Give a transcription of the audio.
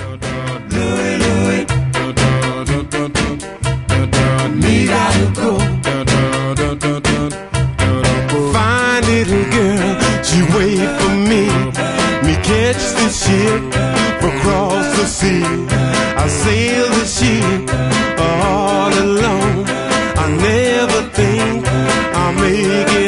Louie, Louie, me gotta go. Fine little girl, she wait for me. Me catch the ship across the sea. I sail the ship all alone. I never think I'll make it